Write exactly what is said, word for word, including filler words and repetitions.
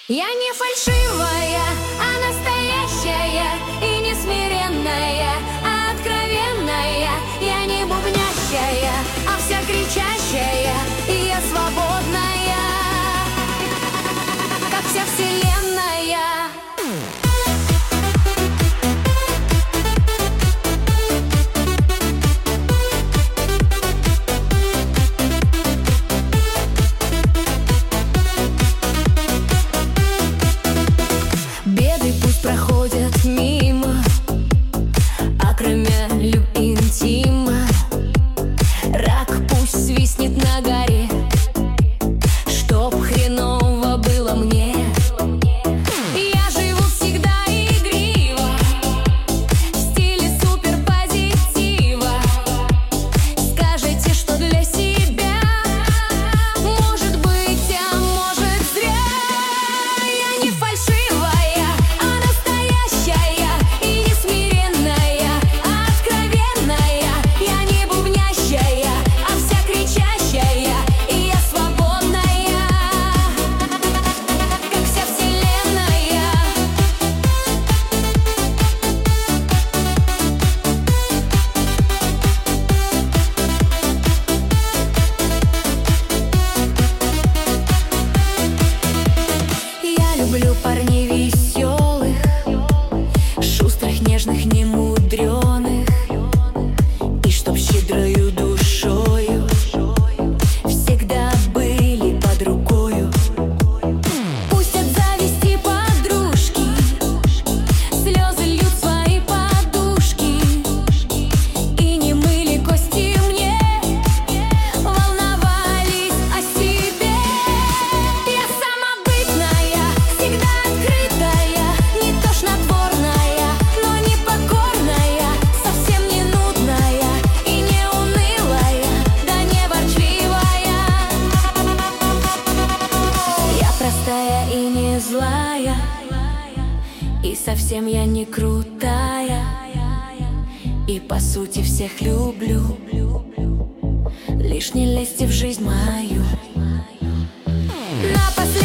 Я не фальшивая, а настоящая, и не смиренная, а откровенная. Я не бубнящая, а вся кричащая, и я свободная, как вся вселенная. Беды пусть проходят мимо, окромя интима. Рак пусть свистнет на горе, чтоб хреново было мне. Я живу всегда игриво, в стиле суперпозитива. Скажите, что для себя, может быть, а может зря. Я не фальшивая, а настоящая, и не смиренная, а откровенная. Я не бубнящая, а вся кричащая, и я свободная, как вся вселенная. Я люблю парней веселых, шустрых, нежных, немудреных, и чтоб щедрою душою всегда были под рукою. Пусть от зависти подружки слезы льют свои подушки, и не мыли кости мне, волновались о себе. Я самобытная, всегда открытая, не тошнотворная, но не покорная, совсем не нудная и не унылая, да не ворчливая. Я простая и не злая, и совсем я не крутая, и по сути всех люблю. Лишь не лезьте в жизнь мою. Напоследок